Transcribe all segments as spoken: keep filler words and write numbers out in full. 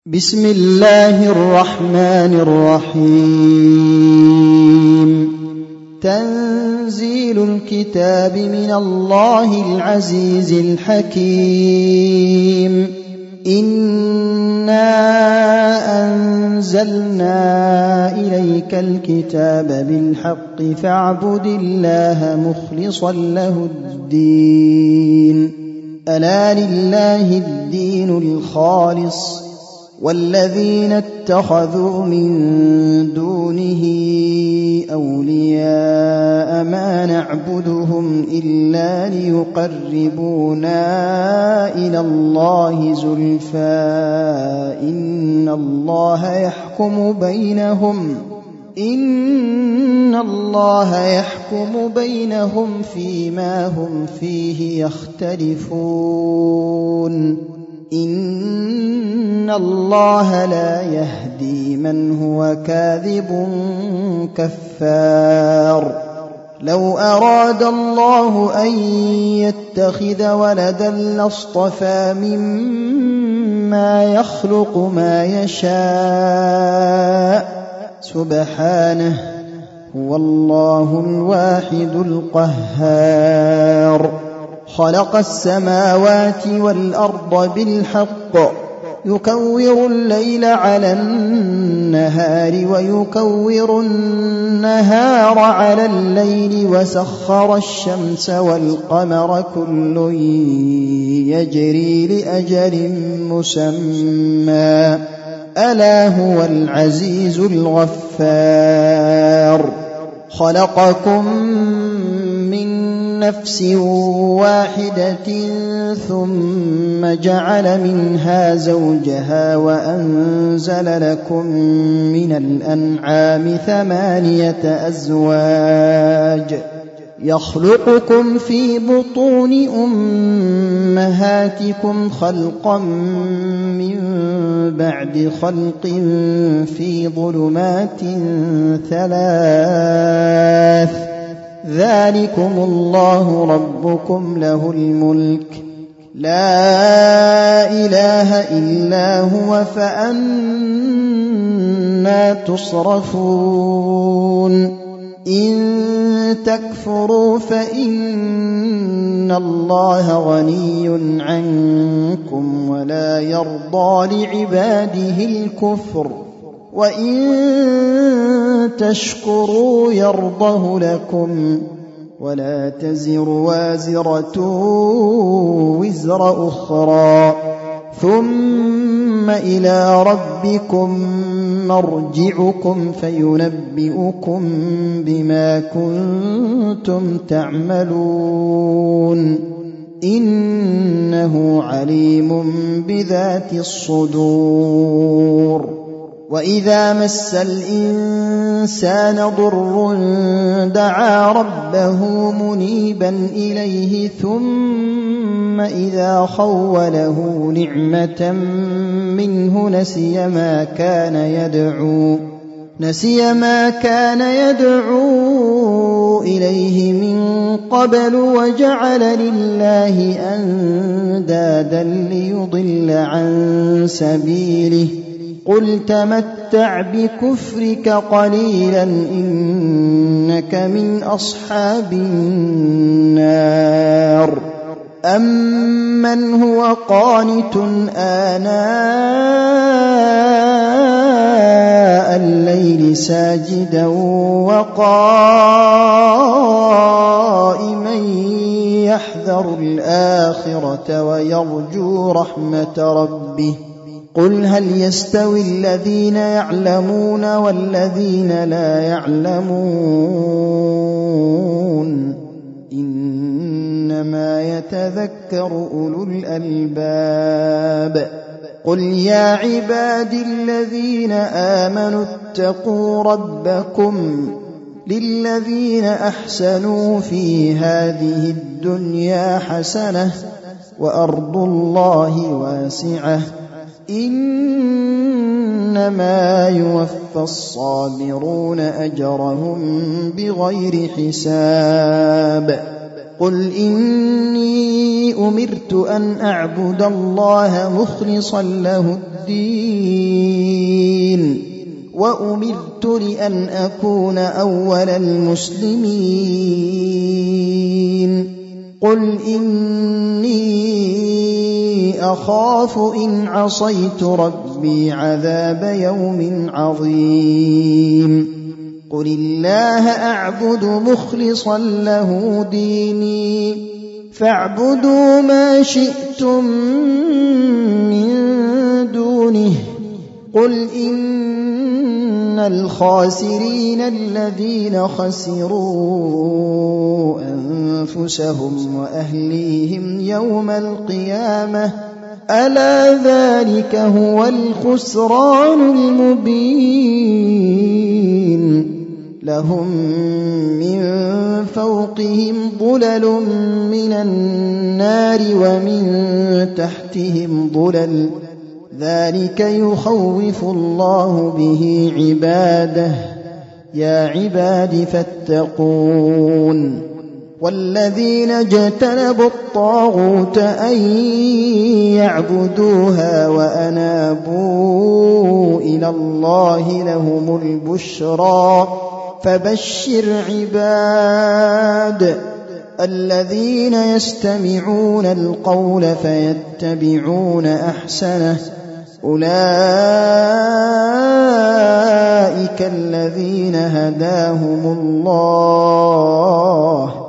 بسم الله الرحمن الرحيم تنزيل الكتاب من الله العزيز الحكيم إنا أنزلنا إليك الكتاب بالحق فاعبد الله مخلصا له الدين ألا لله الدين الخالص والذين اتخذوا من دونه أولياء ما نعبدهم إلا ليقربونا إلى الله زلفى إن الله يحكم بينهم إن الله يحكم بينهم فيما هم فيه يختلفون إن الله لا يهدي من هو كاذب كفار لو أراد الله أن يتخذ ولدا لاصطفى مما يخلق ما يشاء سبحانه هو الله الواحد القهار خلق السماوات والأرض بالحق يكور الليل على النهار ويكور النهار على الليل وسخر الشمس والقمر كل يجري لأجل مسمى ألا هو العزيز الغفار خلقكم من نفس واحدة ثم جعل منها زوجها وأنزل لكم من الأنعام ثمانية أزواج يخلقكم في بطون أمهاتكم خلقا من بعد خلق في ظلمات ثلاث ذلكم الله ربكم له الملك لا إله إلا هو فأنى تصرفون إن تكفروا فإن الله غني عنكم ولا يرضى لعباده الكفر وإن تشكروا يرضه لكم ولا تزر وازرة وزر أخرى ثم إلى ربكم مرجعكم فينبئكم بما كنتم تعملون إنه عليم بذات الصدور وإذا مس الإنسان ضر دعا ربه منيبا إليه ثم إذا خوله نعمة منه نسي ما كان يدعو نسي ما كان يدعو إليه من قبل وجعل لله أندادا ليضل عن سبيله قل تمتع بكفرك قليلا إنك من أصحاب النار أمن هو قانت آناء الليل ساجدا وقائما يحذر الآخرة ويرجو رحمة ربه قل هل يستوي الذين يعلمون والذين لا يعلمون إنما يتذكر أولو الألباب قل يا عبادي الذين آمنوا اتقوا ربكم للذين أحسنوا في هذه الدنيا حسنة وأرض الله واسعة إنما يوفى الصابرون أجرهم بغير حساب قل إني أمرت أن أعبد الله مخلصا له الدين وأمرت لأن أكون أول المسلمين قل إني أخاف إن عصيت ربي عذاب يوم عظيم قل الله أعبد مخلصا له ديني فاعبدوا ما شئتم من دونه قل إن الخاسرين الذين خسروا أنفسهم وأهليهم يوم القيامة ألا ذلك هو الخسران المبين لهم من فوقهم ظلل من النار ومن تحتهم ظلل ذلك يخوف الله به عباده يا عباد فاتقون والذين اجتنبوا الطاغوت أن يعبدوها وأنابوا إلى الله لهم البشرى فبشر عباد الذين يستمعون القول فيتبعون أحسنه أولئك الذين هداهم الله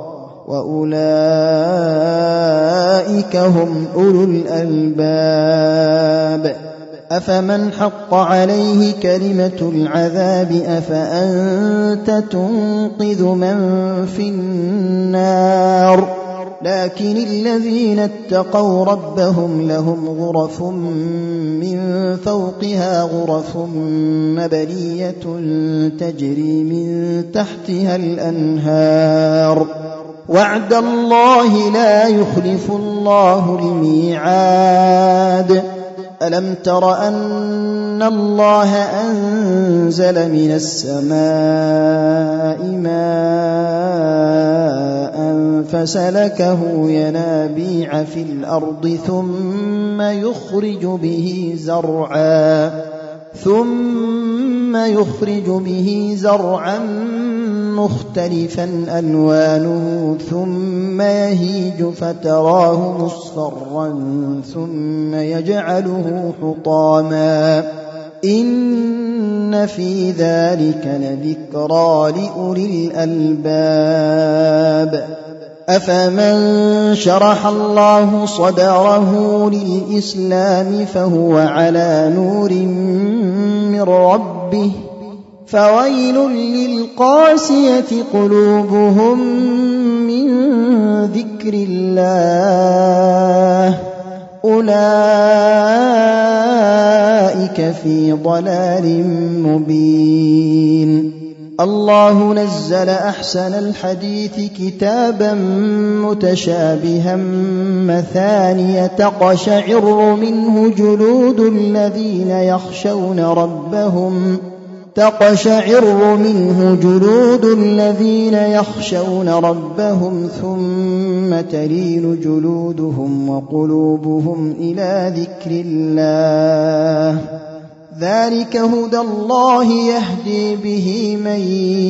وأولئك هم أولو الألباب أفمن حق عليه كلمة العذاب أفأنت تنقذ من في النار لكن الذين اتقوا ربهم لهم غرف من فوقها غرف مبنية تجري من تحتها الأنهار وعد الله لا يخلف الله الميعاد ألم تر أن الله أنزل من السماء ماء فسلكه ينابيع في الأرض ثم يخرج به زرعا ثم يخرج به زرعا مختلفا ألوانه ثم يهيج فتراه مصفرا ثم يجعله حطاما إن في ذلك لذكرى لأولي الألباب أفمن شرح الله صدره للإسلام فهو على نور من ربه فويل للقاسية قلوبهم من ذكر الله أولئك في ضلال مبين الله نزل أحسن الحديث كتابا متشابها مثانية تقشعر منه جلود الذين يخشون ربهم تقشعر منه جلود الذين يخشون ربهم ثم تلين جلودهم وقلوبهم إلى ذكر الله ذلك هدى الله يهدي به من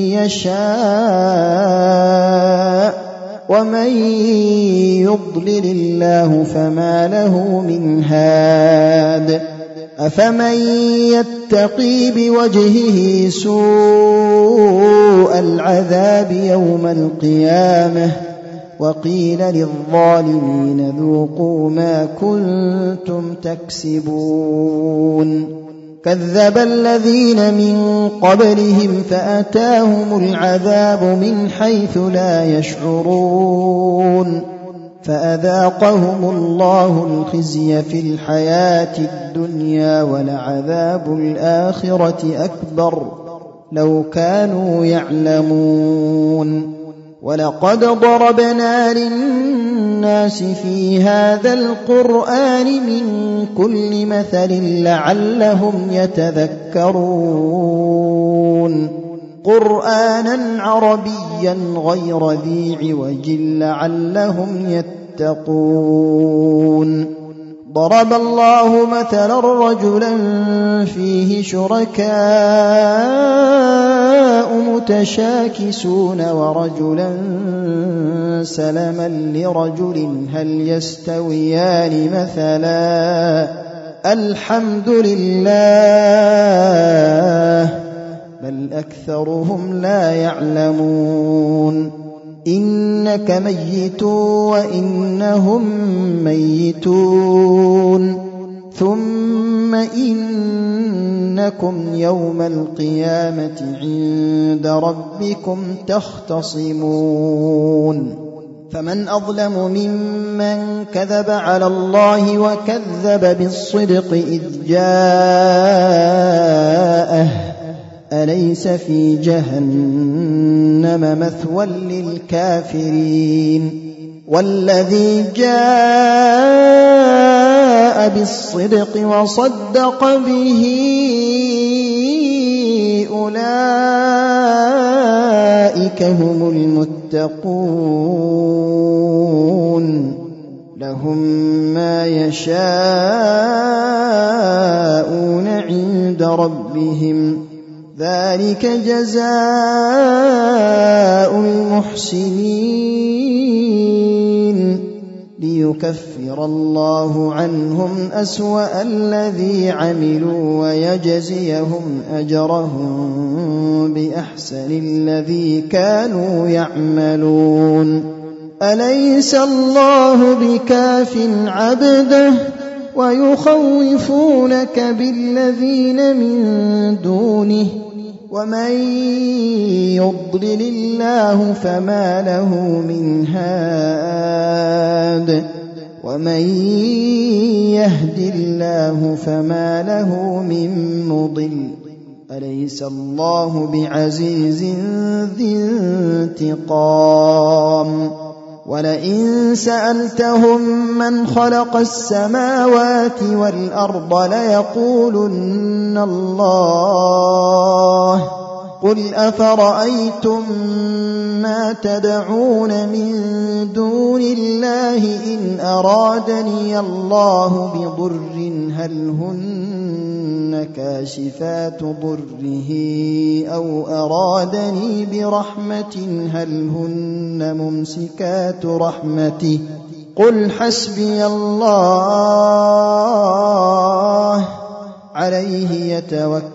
يشاء ومن يضلل الله فما له من هاد أفمن يتقي بوجهه سوء العذاب يوم القيامة وقيل للظالمين ذوقوا ما كنتم تكسبون كذب الذين من قبلهم فأتاهم العذاب من حيث لا يشعرون فأذاقهم الله الخزي في الحياة الدنيا ولعذاب الآخرة أكبر لو كانوا يعلمون ولقد ضربنا للناس في هذا القرآن من كل مثل لعلهم يتذكرون قرآنا عربيا غير ذي عوج لعلهم يتقون ضرب الله مثلا رجلا فيه شركاء متشاكسون ورجلا سلما لرجل هل يستويان مثلا الحمد لله بل أكثرهم لا يعلمون إنك ميت وإنهم ميتون ثم إنكم يوم القيامة عند ربكم تختصمون فمن أظلم ممن كذب على الله وكذب بالصدق إذ جاءه أليس في جهنم مثوى للكافرين والذي جاء بالصدق وصدق به أولئك هم المتقون لهم ما يشاءون عند ربهم ذلك جزاء المحسنين ليكفر الله عنهم أسوأ الذي عملوا ويجزيهم أجرهم بأحسن الذي كانوا يعملون أليس الله بكاف عبده ويخوفونك بالذين من دونه ومن يضلل الله فما له من هاد ومن يهد الله فما له من مضل أليس الله بعزيز ذي انتقام ولئن سألتهم من خلق السماوات والأرض ليقولن الله قل أفرأيتم ما تدعون من دون الله إن أرادني الله بضر هل هن كاشفات ضره أو أرادني برحمة هل هن ممسكات رحمته قل حسبي الله عليه يتوكل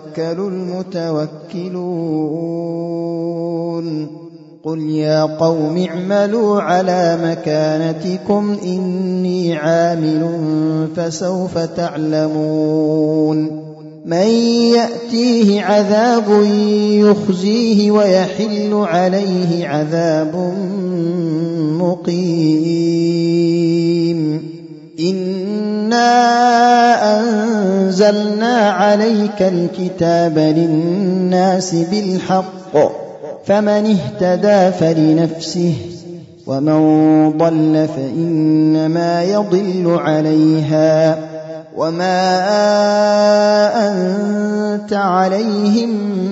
المتوكلون قل يا قوم اعملوا على مكانتكم إني عامل فسوف تعلمون من يأتيه عذاب يخزيه ويحل عليه عذاب مقيم إنا أنزلنا عليك الكتاب للناس بالحق فمن اهتدى فلنفسه ومن ضل فإنما يضل عليها وما أنت عليهم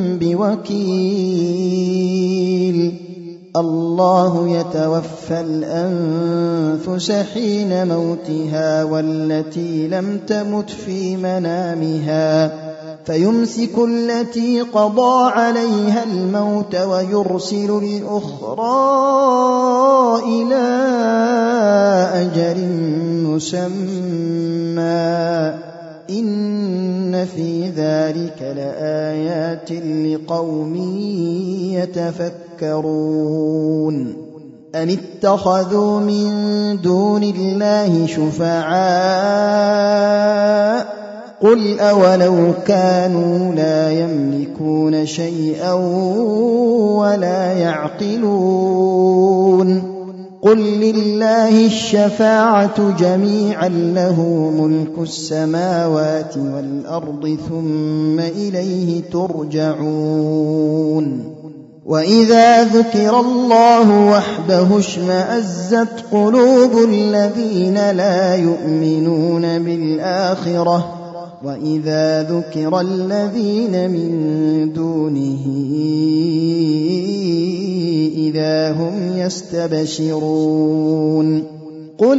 بوكيل الله يتوفى الأنفس حين موتها والتي لم تمت في منامها فيمسك التي قضى عليها الموت ويرسل الأخرى إلى أجل مسمى إن في ذلك لآيات لقوم يتفكرون أم اتخذوا من دون الله شفعاء قل أولو كانوا لا يملكون شيئا ولا يعقلون قل لله الشفاعة جميعا له ملك السماوات والأرض ثم إليه ترجعون وإذا ذكر الله وحده اشمأزت قلوب الذين لا يؤمنون بالآخرة وإذا ذكر الذين من دونه إذا هم يستبشرون قل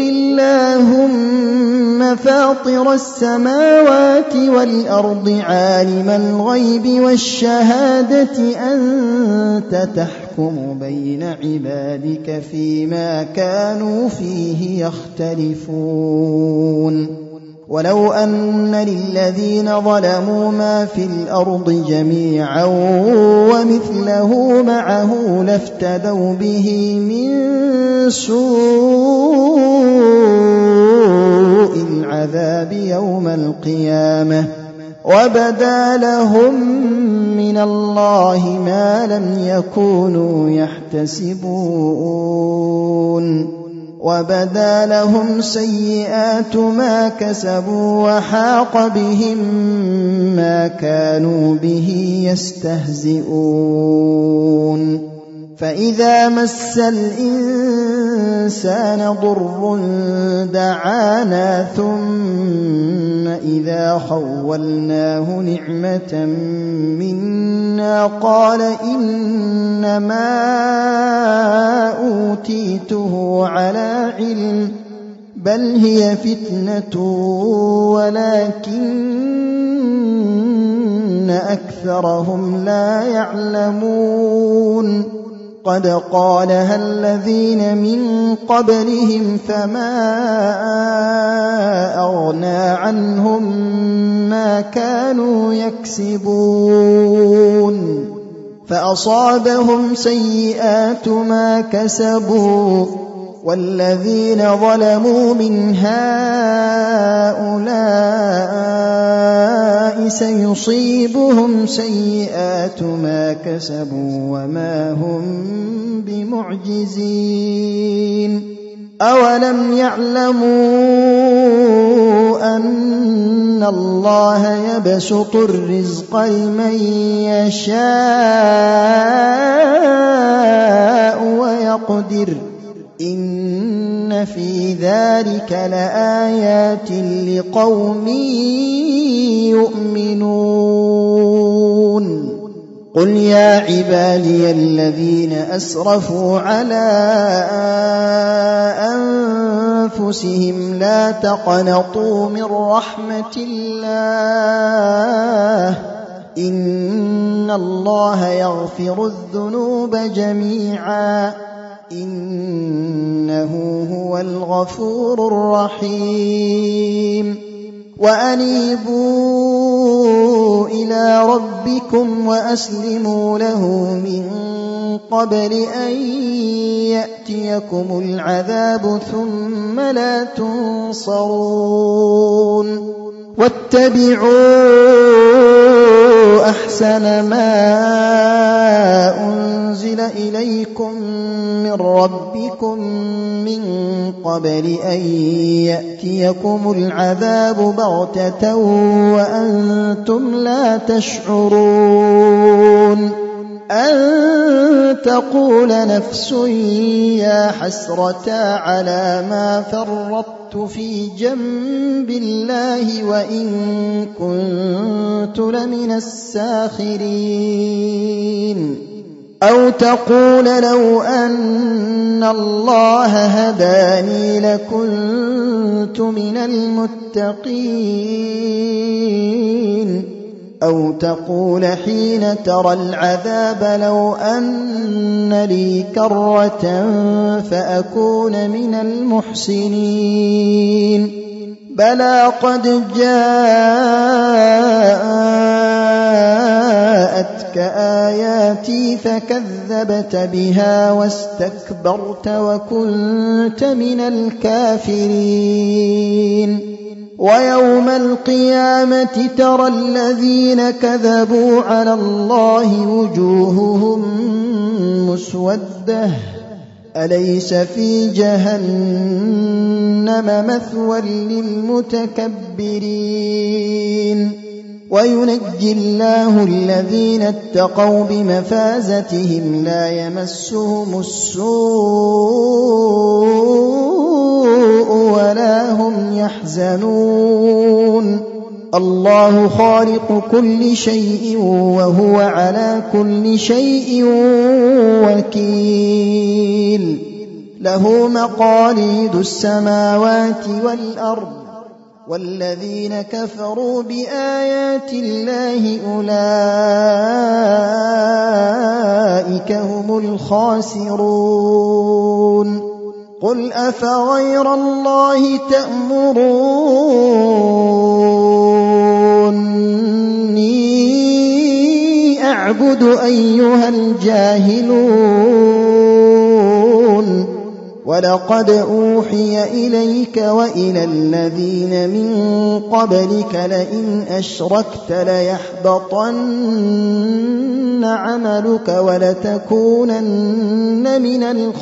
اللهم فاطر السماوات والأرض عالم الغيب والشهادة أنت تحكم بين عبادك فيما كانوا فيه يختلفون ولو أن للذين ظلموا ما في الأرض جميعا ومثله معه لافتدوا به من سوء العذاب يوم القيامة وبدا لهم من الله ما لم يكونوا يحتسبون وبدا لهم سيئات ما كسبوا وحاق بهم ما كانوا به يستهزئون فإذا مس الإنسان ضر دعانا ثم إذا خولناه نعمة منا قال إنما أوتيته على علم بل هي فتنة ولكن أكثرهم لا يعلمون قد قالها الذين من قبلهم فما أغنى عنهم ما كانوا يكسبون فأصابهم سيئات ما كسبوا والذين ظلموا من هؤلاء سيصيبهم سيئات ما كسبوا وما هم بمعجزين أولم يعلموا أن الله يبسط الرزق لمن يشاء ويقدر إن في ذلك لآيات لقوم يؤمنون قل يا عبادي الذين أسرفوا على أنفسهم لا تقنطوا من رحمة الله إن الله يغفر الذنوب جميعا إنه هو الغفور الرحيم وأنيبوا إلى ربكم وأسلموا له من قبل أن يأتيكم العذاب ثم لا تنصرون واتبعوا أحسن ما أنزل إليكم من ربكم من قبل أن يأتيكم العذاب بغتة وأنتم لا تشعرون أن تقول نفس يا حسرة على ما فرطت في جنب الله وإن كنت لمن الساخرين أو تقول لو أن الله هداني لكنت من المتقين أو تقول حين ترى العذاب لو أن لي كرة فأكون من المحسنين بلى قد جاءتك آياتي فكذبت بها واستكبرت وكنت من الكافرين ويوم القيامة ترى الذين كذبوا على الله وجوههم مسودة أليس في جهنم مثوى للمتكبرين وينجي الله الذين اتقوا بمفازتهم لا يمسهم السوء ولا هم يحزنون الله خالق كل شيء وهو على كل شيء وكيل له مقاليد السماوات والأرض والذين كفروا بآيات الله أولئك هم الخاسرون قل أفغير الله تأمروني أعبد أيها الجاهلون ولقد أوحي إليك وإلى الذين من قبلك لئن أشركت ليحبطن عملك ولتكونن من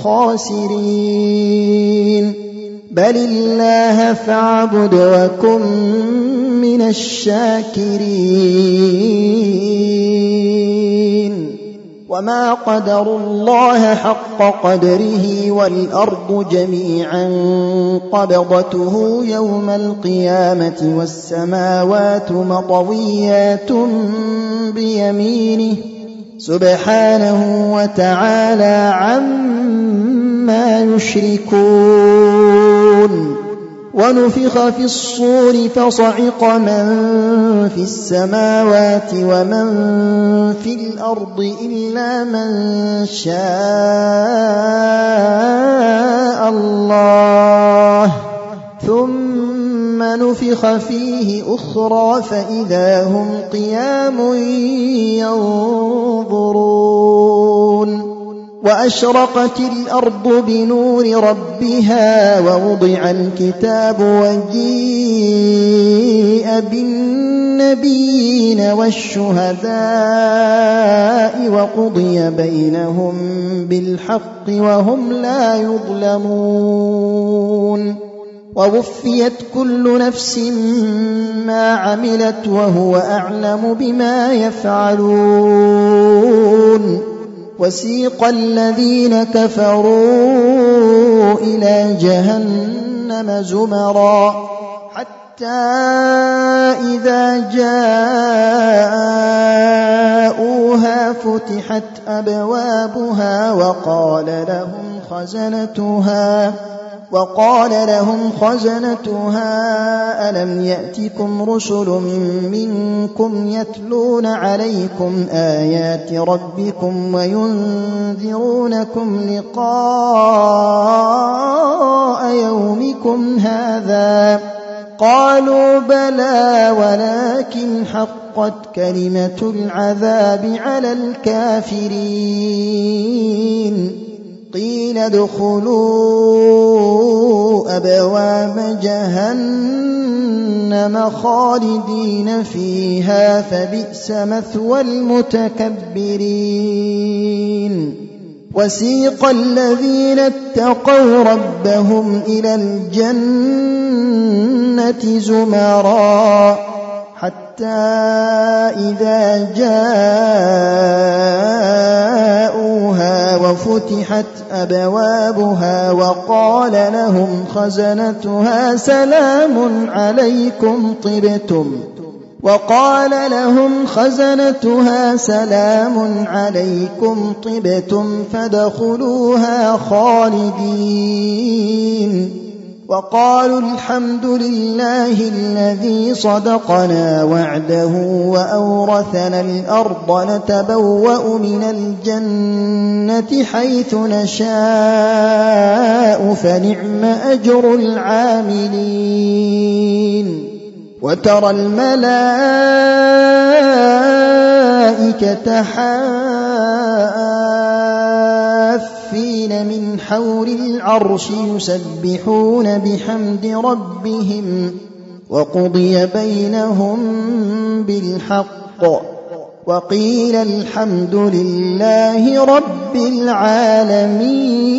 الخاسرين بل الله فاعبد وكن من الشاكرين وما قدروا الله حق قدره والأرض جميعا قبضته يوم القيامة والسماوات مطويات بيمينه سبحانه وتعالى عما يشركون ونفخ في الصور فصعق من في السماوات ومن في الأرض إلا من شاء الله ثم نفخ فيه أخرى فإذا هم قيام ينظرون وأشرقت الأرض بنور ربها ووضع الكتاب وجيء بالنبيين والشهداء وقضي بينهم بالحق وهم لا يظلمون ووفيت كل نفس ما عملت وهو أعلم بما يفعلون وسيق الذين كفروا إلى جهنم زمرا حتى إذا جاءوها فتحت أبوابها وقال لهم خزنتها وقال لهم خزنتها ألم يأتكم رسل منكم يتلون عليكم آيات ربكم وينذرونكم لقاء يومكم هذا قالوا بلى ولكن حقت كلمة العذاب على الكافرين قيل ادخلوا أبواب جهنم خالدين فيها فبئس مثوى المتكبرين وسيق الذين اتقوا ربهم إلى الجنة زمرا حتى إذا جاءوها وفتحت أبوابها وقال لهم خزنتها سلام عليكم طبتم وقال لهم خزنتها سلام عليكم طبتم فادخلوها خالدين وقالوا الحمد لله الذي صدقنا وعده وأورثنا الأرض نتبوأ من الجنة حيث نشاء فنعم أجر العاملين وترى الملائكة حافين من حول العرش يسبحون بحمد ربهم وقضي بينهم بالحق وقيل الحمد لله رب العالمين.